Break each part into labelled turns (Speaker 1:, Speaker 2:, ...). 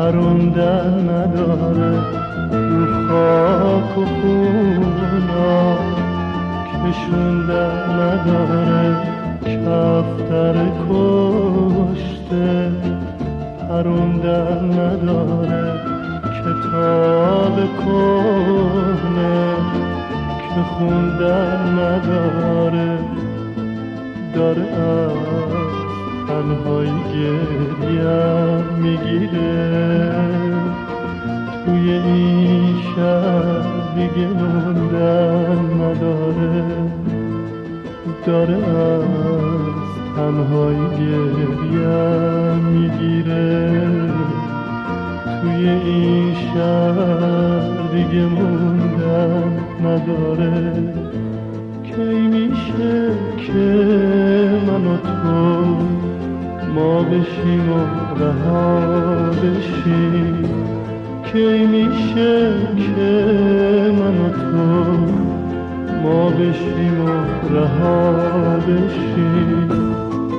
Speaker 1: پروندن نداره رو خاک و خونا، کشوندن نداره کفتر کشته، پروندن نداره کتاب کهنه که خوندن نداره، داره از تنهایی گریم میگیره، توی این شهر دیگه موندن نداره، داره از تنهایی گریم میگیره، توی این شهر دیگه موندن نداره. کی میشه که من و تو ما بشیم و رها بشیم، کی میشه که من و تو ما بشیم و رها بشیم.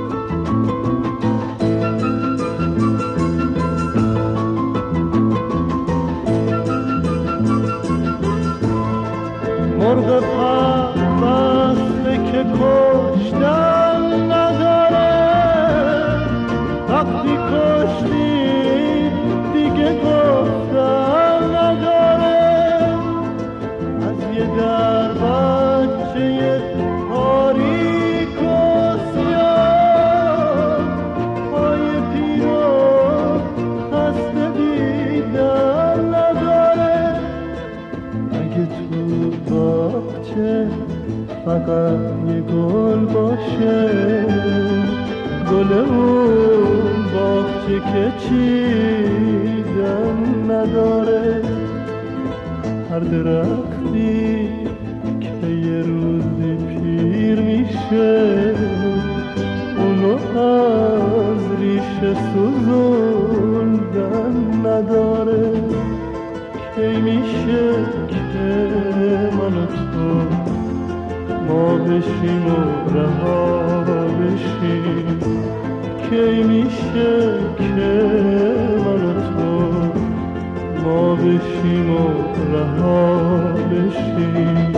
Speaker 1: مرغ پربسته که کشتن نداره، وقتی کشتی دیگه گفتن نداره، از یه در بچه تاریک و سیاه پای پیرو خسته دیدن نداره. اگه تو باغچه فقط یه گل باشه، گل اون باغچه که چیدن نداره، هر درختی که یه روزی پیر میشه اونو از ریشه سوزوندن نداره. کی میشه که من و تو ما بشیم و رها بشیم، کی میشه که من و تو ما بشیم و رها بشیم.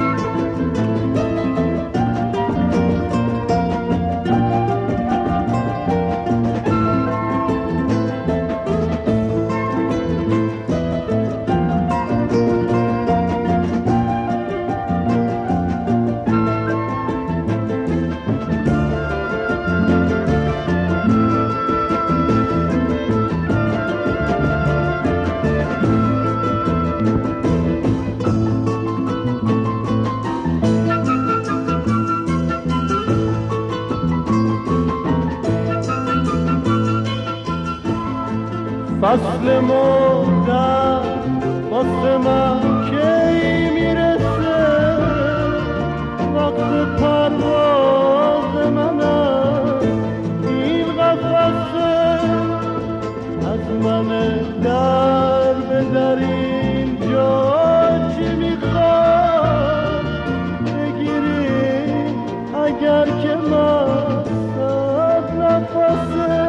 Speaker 1: فصل مردن واسه من کی میرسه، وقت پرواز منم این قفسه، از من در به در اینجا چی میخواد بگیری اگر که من صد نفسه.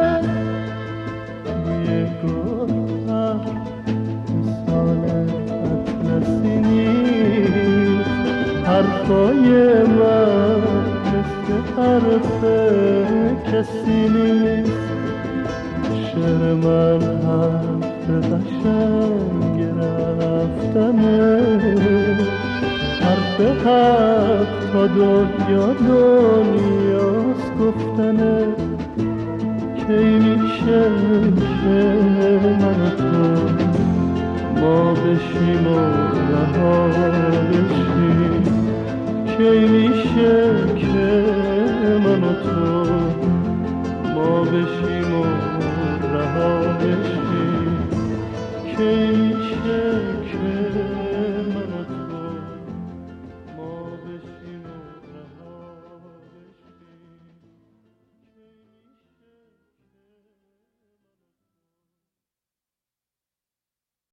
Speaker 1: حرفای من مثل حرف کسی نیست، شعر من حرف قشنگ رفتنه، حرف حق تا دنیا دنیاست گفتنه. کی میشه که من و تو ما بشیم و رها بشیم، کی میشه که من و تو ما بشیم و رها بشیم، کی میشه که